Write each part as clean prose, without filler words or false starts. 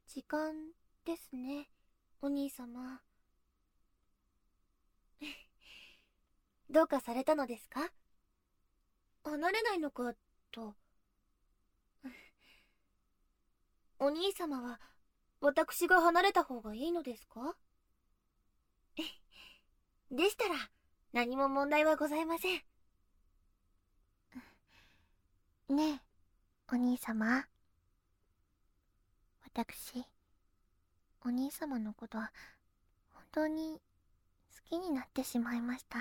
時間ですね、お兄様。どうかされたのですか？離れないのかと。お兄様は私が離れた方がいいのですか？でしたら何も問題はございません。ねえ、お兄様。私、お兄様のことは本当に好きになってしまいました。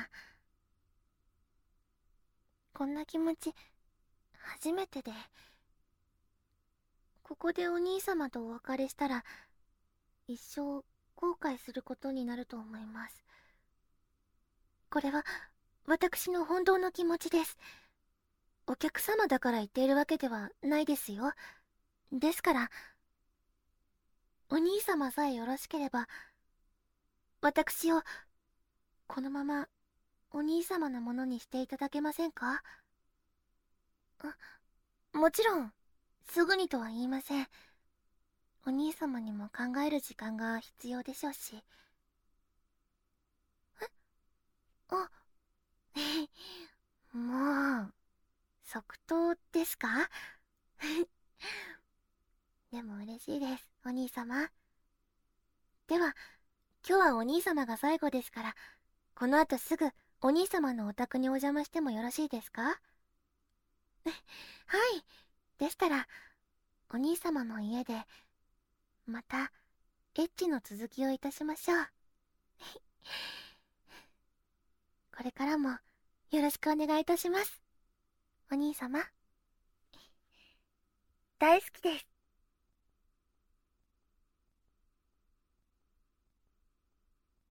こんな気持ち初めてで、ここでお兄様とお別れしたら一生後悔することになると思います。これは私の本当の気持ちです。お客様だから言っているわけではないですよ。ですからお兄様さえよろしければ、私をこのままお兄様のものにしていただけませんか？もちろんすぐにとは言いません。お兄様にも考える時間が必要でしょうし。あ、もう即答ですか？でも嬉しいです、お兄様。では今日はお兄様が最後ですから、この後すぐお兄様のお宅にお邪魔してもよろしいですか？はい。でしたらお兄様の家でまたエッチの続きをいたしましょう。これからもよろしくお願いいたします、お兄様。大好きです。